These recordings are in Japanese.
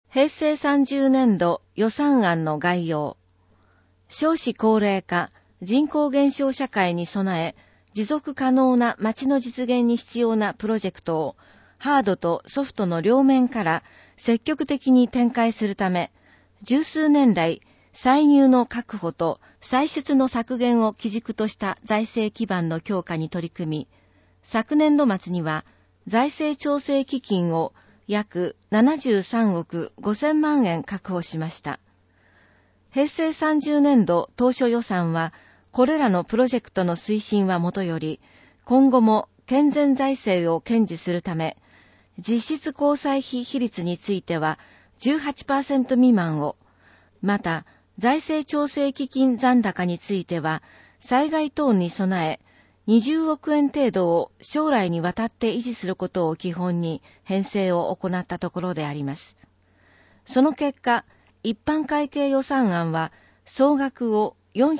平成30年度予算案の概要。少子高齢化、人口減少社会に備え、持続可能な街の実現に必要なプロジェクトを、ハードとソフトの両面から積極的に展開するため、十数年来、歳入の確保と歳出の削減を基軸とした財政基盤の強化に取り組み、昨年度末には財政調整基金を約73億5000万円確保しました。平成30年度当初予算は、これらのプロジェクトの推進はもとより、今後も健全財政を堅持するため、実質公債費比率については 18% 未満を、また財政調整基金残高については、災害等に備え、20億円程度を将来にわたって維持することを基本に編成を行ったところであります。その結果、一般会計予算案は総額を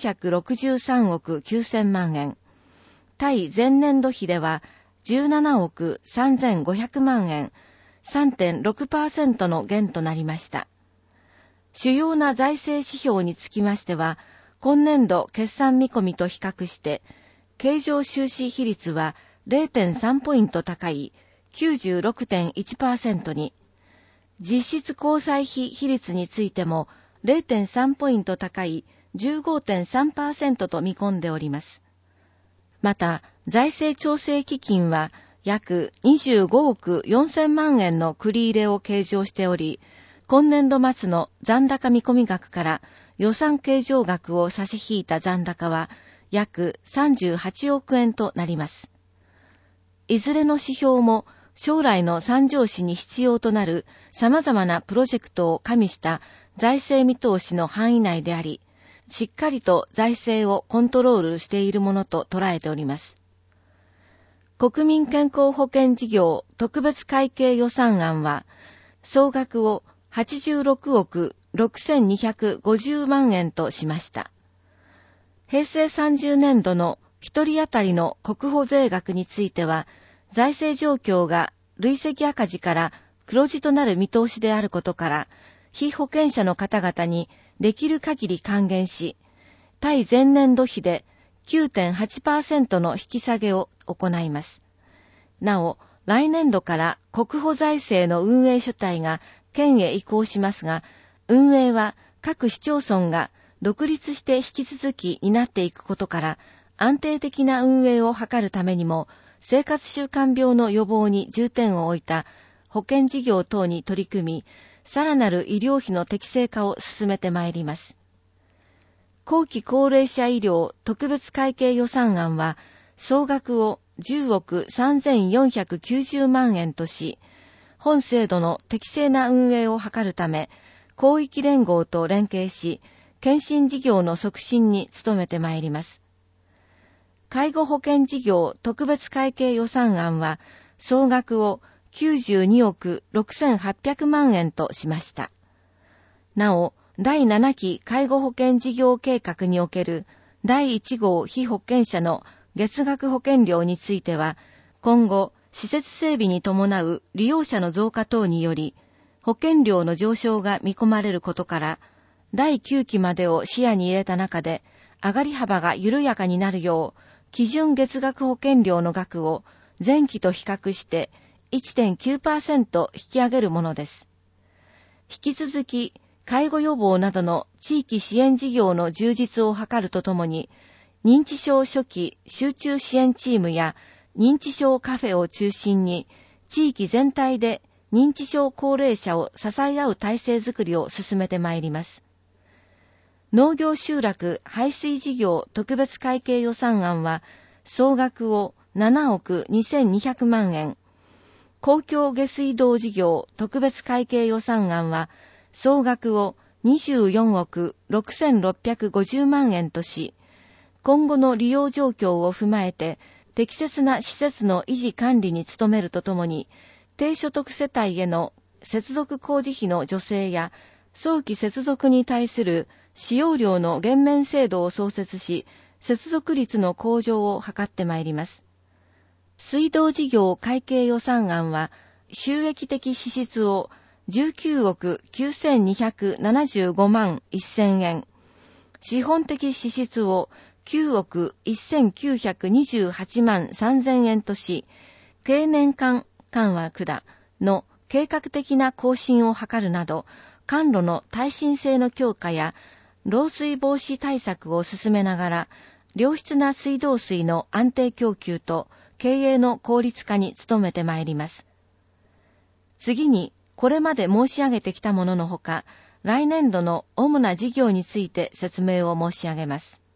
463億9000万円、対前年度比では17億3500万円、3.6% の減となりました。主要な財政指標につきましては、今年度決算見込みと比較して、経常収支比率は 0.3 ポイント高い 96.1% に、実質公債費比率についても 0.3 ポイント高い 15.3% と見込んでおります。また、財政調整基金は約25億4000万円の繰り入れを計上しており、今年度末の残高見込み額から予算計上額を差し引いた残高は約38億円となります。いずれの指標も将来の三条市に必要となる様々なプロジェクトを加味した財政見通しの範囲内であり、しっかりと財政をコントロールしているものと捉えております。国民健康保険事業特別会計予算案は、総額を86億6250万円としました。平成30年度の一人当たりの国保税額については、財政状況が累積赤字から黒字となる見通しであることから、被保険者の方々にできる限り還元し、対前年度比で 9.8% の引き下げを行います。なお、来年度から国保財政の運営主体が県へ移行しますが、運営は各市町村が独立して引き続き担っていくことから、安定的な運営を図るためにも、生活習慣病の予防に重点を置いた保険事業等に取り組み、さらなる医療費の適正化を進めてまいります。後期高齢者医療特別会計予算案は、総額を10億3490万円とし、本制度の適正な運営を図るため、広域連合と連携し、健診事業の促進に努めてまいります。介護保険事業特別会計予算案は、総額を92億6800万円としました。なお、第7期介護保険事業計画における第1号被保険者の月額保険料については、今後、施設整備に伴う利用者の増加等により、保険料の上昇が見込まれることから、第9期までを視野に入れた中で、上がり幅が緩やかになるよう、基準月額保険料の額を前期と比較して 1.9% 引き上げるものです。引き続き、介護予防などの地域支援事業の充実を図るとともに、認知症初期集中支援チームや認知症カフェを中心に、地域全体で認知症高齢者を支え合う体制づくりを進めてまいります。農業集落排水事業特別会計予算案は、総額を7億2200万円。公共下水道事業特別会計予算案は、総額を24億6650万円とし、今後の利用状況を踏まえて、適切な施設の維持管理に努めるとともに、低所得世帯への接続工事費の助成や、早期接続に対する使用料の減免制度を創設し、接続率の向上を図ってまいります。水道事業会計予算案は、収益的支出を 19億9275万1000円、資本的支出を9億1928万3000円とし、経年間緩和管の計画的な更新を図るなど、管路の耐震性の強化や漏水防止対策を進めながら、良質な水道水の安定供給と経営の効率化に努めてまいります。次に、これまで申し上げてきたもののほか、来年度の主な事業について説明を申し上げます。